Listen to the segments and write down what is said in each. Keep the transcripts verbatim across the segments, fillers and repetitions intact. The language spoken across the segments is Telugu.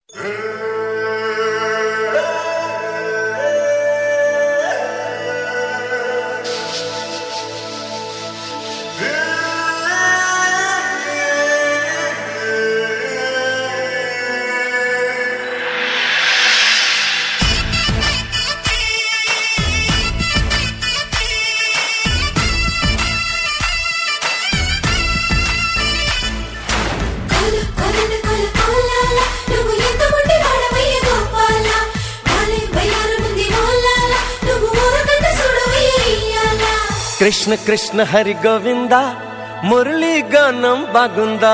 కృష్ణ కృష్ణ హరి గోవింద మురళీ గానం బాగుందా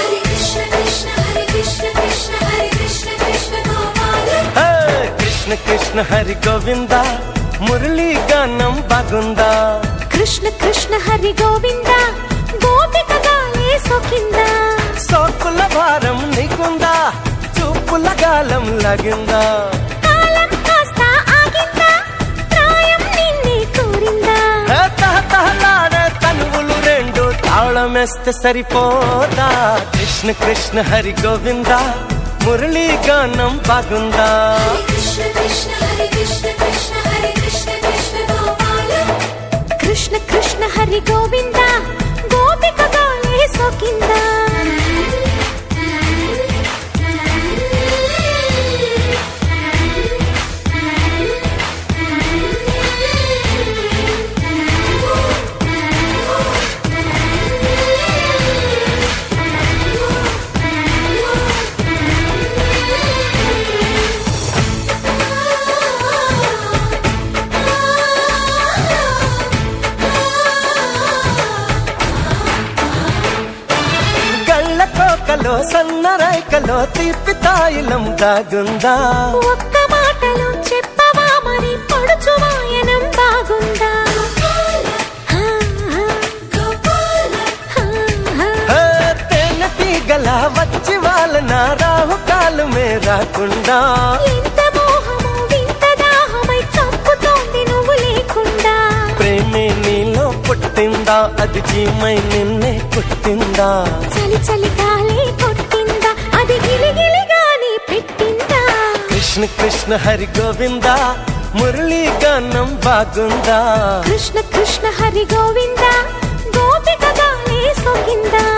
కృష్ణ కృష్ణ హరి గోవింద మురళీ గానం బాగుందా కృష్ణ కృష్ణ హరి గోవింద గోపిక గాలే సోకిందా సోకుల భారం నీకుందా చూపుల గాలం లాగిందా కాలం కాస్త ఆగిందా ప్రాయం నిన్నే కోరిందా తహతహలాడే తనువులు రెండు తాళమేస్తే సరిపోదా కృష్ణ కృష్ణ హరి గోవింద మురళీ గానం బాగుందా కృష్ణ కృష్ణ హరి కృష్ణ కృష్ణ హరి కృష్ణ కృష్ణ గోపాల కృష్ణ కృష్ణ హరి గోవింద గోపిక గాలే సోకిందా కోకలో సన్నరైకలో తీపి తాయిలం దాగుందా ఒక్క మాటలో చెప్పవా మరి పడుచు వాయనం బాగుందా తేనె తీగల వచ్చి వాళ్ళ రాహు కాలు మే రాకుండా ఎంత మోహము వింత దాహమై చంపుతోంది నువ్వు లేకుండా ప్రేమే నీలో పుట్టిందా అది జీమై నిన్నే పుట్టిందా చలి చలి గాలి కొట్టిందా అది గిలిగిలిగాని పెట్టిందా కృష్ణ కృష్ణ హరి గోవింద మురళీ గానం బాగుందా కృష్ణ కృష్ణ హరి గోవింద గోపిక గాలే సోకిందా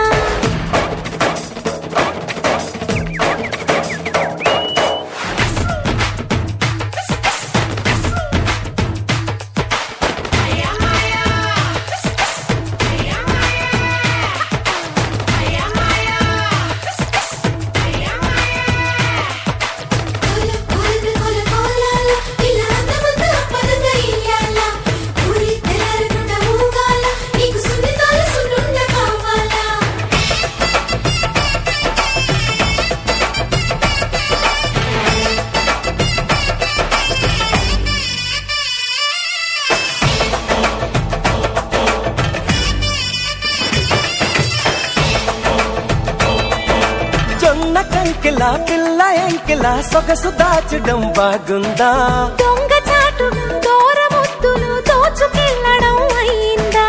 కంకిలా పిల్ల ఎంకిలా సొగసు దాచడం బాగుందా దొంగ చాటుగా దూరముద్దులు దోచుకెళ్ళడం అయిందా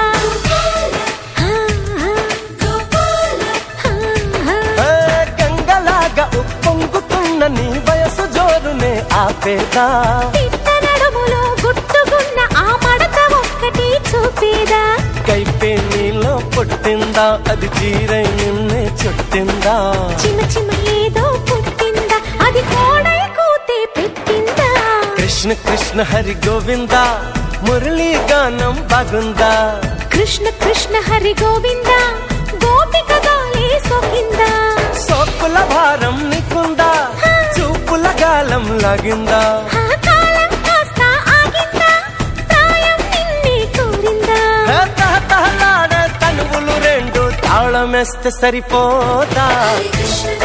గంగలాగా ఉప్పొంగుతున్న నీ వయసు జోరునే ఆపేదా నడుములో గుట్టుకున్న ఆ మడత ఒక్కటి చూపేదా కైపే నీలో పుట్టిందా అది చీరై నిన్నే చుట్టిందా చిన్న చిన్న ఏదో పుట్టిందా అది కోడై కూతే పెట్టిందా కృష్ణ కృష్ణ హరి గోవింద మురళీ గానం బాగుందా కృష్ణ కృష్ణ హరి గోవింద గోపిక గాలే సోకిందా సోకుల భారం నీకుందా చూపుల గాలం లాగిందా కాలం కాస్త ఆగిందా ప్రాయం నిన్నే కోరిందా తహతహలాడే తనువులు రెండు తాళమేస్తే సరిపోదా కృష్ణ